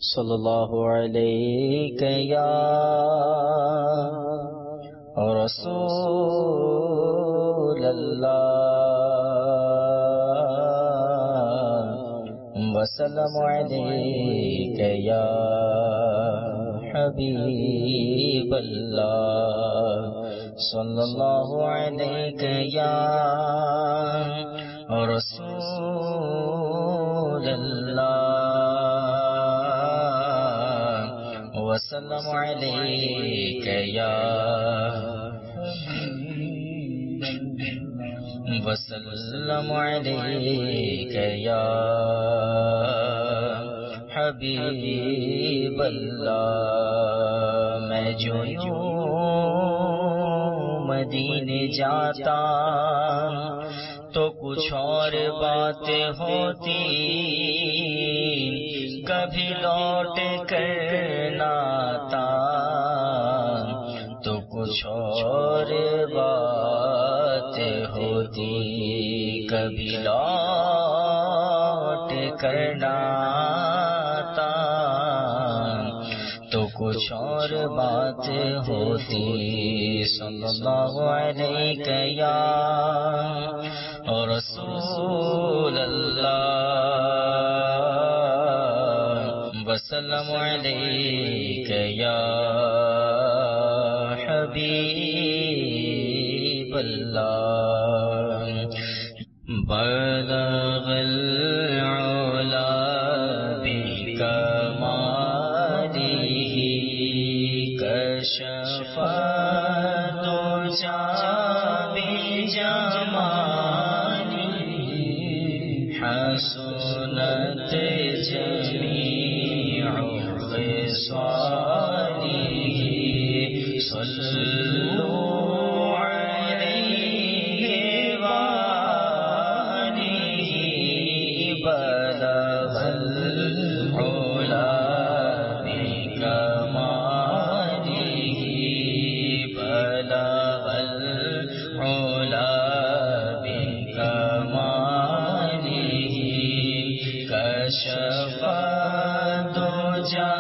صلی اللہ علیہ یا رسول اللہ وسلم علیک یا حبیب اللہ صلی اللہ علیہ یا رسول اللہ وسلم علیک یا وسلم علیک یا حبیب اللہ میں جو یوں مدینے جاتا تو کچھ اور باتیں ہوتی کبھی لوٹ کر نہ آتا تو کچھ اور باتیں ہوتی کبھی لوٹ کر نہ آتا تو کچھ اور باتیں ہوتی صلی اللہ علیہ یا رسول اللہ وسلم علیک یا حبیب اللہ بلغ العلا بکمالہ کشف الدجی بجمالہ حسنت جمیع خصالہ صلوا علیہ وآلہ بلغ العلا بکمالہ بلغ العلا بکمالہ کشف الدجی